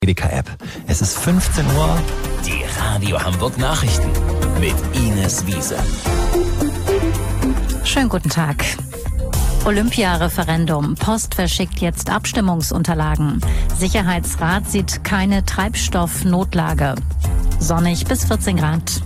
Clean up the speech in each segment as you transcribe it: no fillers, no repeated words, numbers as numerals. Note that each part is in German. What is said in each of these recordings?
Edeka-App. Es ist 15 Uhr. Die Radio Hamburg Nachrichten mit Ines Wiese. Schönen guten Tag. Olympia-Referendum. Post verschickt jetzt Abstimmungsunterlagen. Sicherheitsrat sieht keine Treibstoffnotlage. Sonnig bis 14 Grad.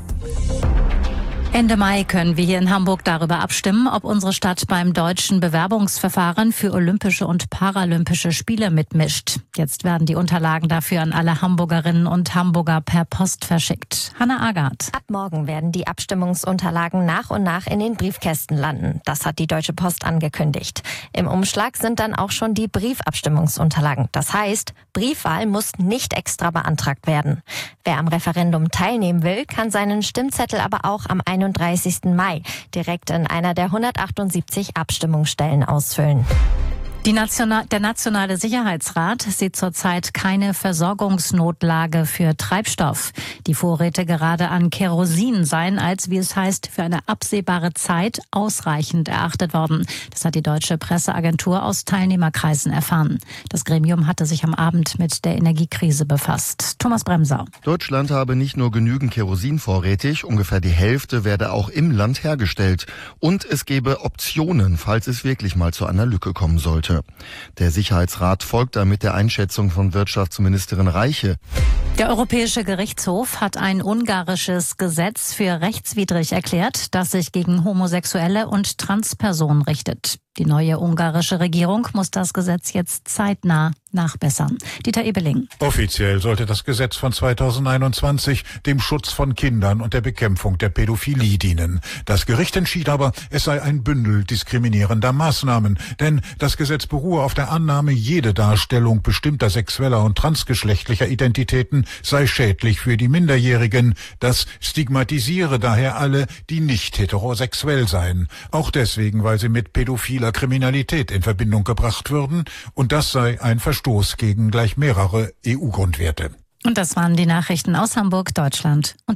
Ende Mai können wir hier in Hamburg darüber abstimmen, ob unsere Stadt beim deutschen Bewerbungsverfahren für Olympische und Paralympische Spiele mitmischt. Jetzt werden die Unterlagen dafür an alle Hamburgerinnen und Hamburger per Post verschickt. Hanna Agard. Ab morgen werden die Abstimmungsunterlagen nach und nach in den Briefkästen landen. Das hat die Deutsche Post angekündigt. Im Umschlag sind dann auch schon die Briefabstimmungsunterlagen. Das heißt, Briefwahl muss nicht extra beantragt werden. Wer am Referendum teilnehmen will, kann seinen Stimmzettel aber auch am 31. Mai direkt in einer der 178 Abstimmungsstellen ausfüllen. Der Nationale Sicherheitsrat sieht zurzeit keine Versorgungsnotlage für Treibstoff. Die Vorräte gerade an Kerosin seien als, wie es heißt, für eine absehbare Zeit ausreichend erachtet worden. Das hat die deutsche Presseagentur aus Teilnehmerkreisen erfahren. Das Gremium hatte sich am Abend mit der Energiekrise befasst. Thomas Bremser. Deutschland habe nicht nur genügend Kerosin vorrätig, ungefähr die Hälfte werde auch im Land hergestellt. Und es gebe Optionen, falls es wirklich mal zu einer Lücke kommen sollte. Der Sicherheitsrat folgt damit der Einschätzung von Wirtschaftsministerin Reiche. Der Europäische Gerichtshof hat ein ungarisches Gesetz für rechtswidrig erklärt, das sich gegen Homosexuelle und Transpersonen richtet. Die neue ungarische Regierung muss das Gesetz jetzt zeitnah nachbessern. Dieter Ebeling. Offiziell sollte das Gesetz von 2021 dem Schutz von Kindern und der Bekämpfung der Pädophilie dienen. Das Gericht entschied aber, es sei ein Bündel diskriminierender Maßnahmen, denn das Gesetz beruhe auf der Annahme, jede Darstellung bestimmter sexueller und transgeschlechtlicher Identitäten sei schädlich für die Minderjährigen. Das stigmatisiere daher alle, die nicht heterosexuell seien. Auch deswegen, weil sie mit pädophiler Kriminalität in Verbindung gebracht würden, und das sei ein Verstoß gegen gleich mehrere EU-Grundwerte. Und das waren die Nachrichten aus Hamburg, Deutschland und